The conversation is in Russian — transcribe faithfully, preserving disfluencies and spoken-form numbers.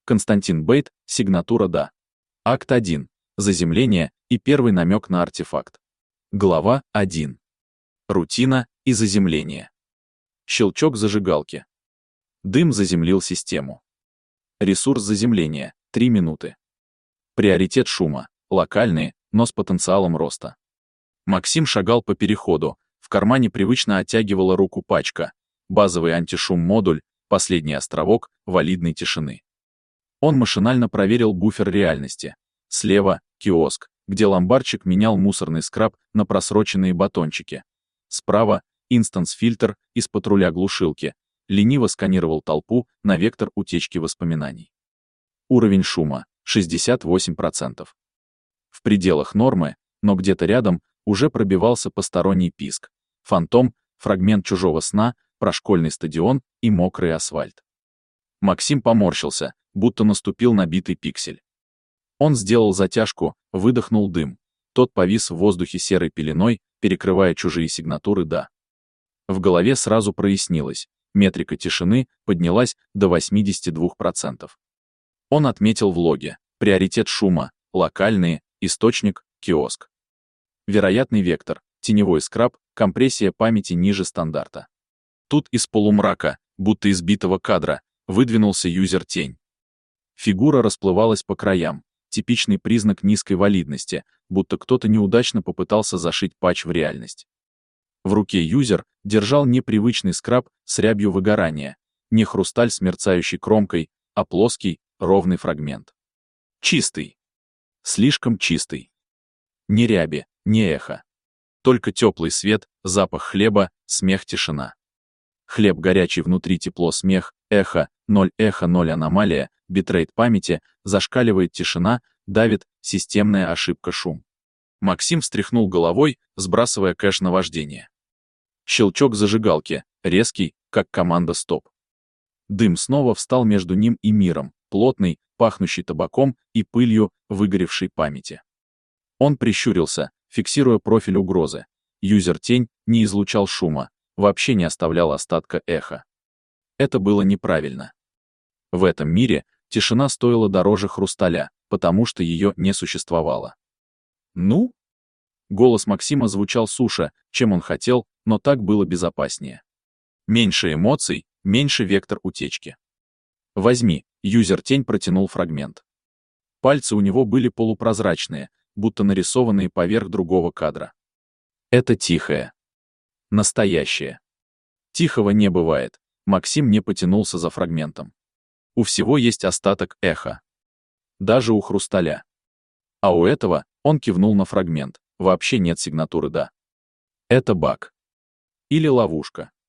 Константин Бейт, сигнатура «Да». Акт один. Заземление и первый намек на артефакт. Глава один. Рутина и заземление. Щелчок зажигалки. Дым заземлил систему. Ресурс заземления — три минуты. Приоритет шума — локальные, но с потенциалом роста. Максим шагал по переходу, в кармане привычно оттягивала руку пачка. Базовый антишум-модуль, последний островок валидной тишины. Он машинально проверил буфер реальности. Слева — киоск, где ломбарчик менял мусорный скраб на просроченные батончики. Справа — инстанс-фильтр из патруля глушилки. Лениво сканировал толпу на вектор утечки воспоминаний. Уровень шума — шестьдесят восемь процентов. В пределах нормы, но где-то рядом уже пробивался посторонний писк. Фантом, фрагмент чужого сна, прошкольный стадион и мокрый асфальт. Максим поморщился, будто наступил на битый пиксель. Он сделал затяжку, выдохнул дым. Тот повис в воздухе серой пеленой, перекрывая чужие сигнатуры «Да». В голове сразу прояснилось. Метрика тишины поднялась до восьмидесяти двух процентов. Он отметил в логе. Приоритет шума, локальные, источник, киоск. Вероятный вектор, теневой скраб, компрессия памяти ниже стандарта. Тут из полумрака, будто из битого кадра, выдвинулся юзер-тень. Фигура расплывалась по краям, типичный признак низкой валидности, будто кто-то неудачно попытался зашить патч в реальность. В руке юзер держал непривычный скраб с рябью выгорания, не хрусталь с мерцающей кромкой, а плоский, ровный фрагмент. Чистый. Слишком чистый. Ни ряби, ни эхо. Только теплый свет, запах хлеба, смех, тишина. Хлеб горячий, внутри тепло, смех, эхо, ноль эхо, ноль аномалия, битрейт памяти, зашкаливает тишина, давит, системная ошибка, шум. Максим встряхнул головой, сбрасывая кэш на вождение. Щелчок зажигалки, резкий, как команда «Стоп». Дым снова встал между ним и миром, плотный, пахнущий табаком и пылью выгоревшей памяти. Он прищурился, фиксируя профиль угрозы. Юзер-тень не излучал шума, вообще не оставлял остатка эха. Это было неправильно. В этом мире тишина стоила дороже хрусталя, потому что ее не существовало. «Ну?» Голос Максима звучал суше, чем он хотел, но так было безопаснее. Меньше эмоций, меньше вектор утечки. «Возьми», юзер-тень протянул фрагмент. Пальцы у него были полупрозрачные, будто нарисованные поверх другого кадра. Это тихое. Настоящее. Тихого не бывает. Максим не потянулся за фрагментом. У всего есть остаток эха. Даже у хрусталя. А у этого, он кивнул на фрагмент, вообще нет сигнатуры «Да». Это баг. Или ловушка.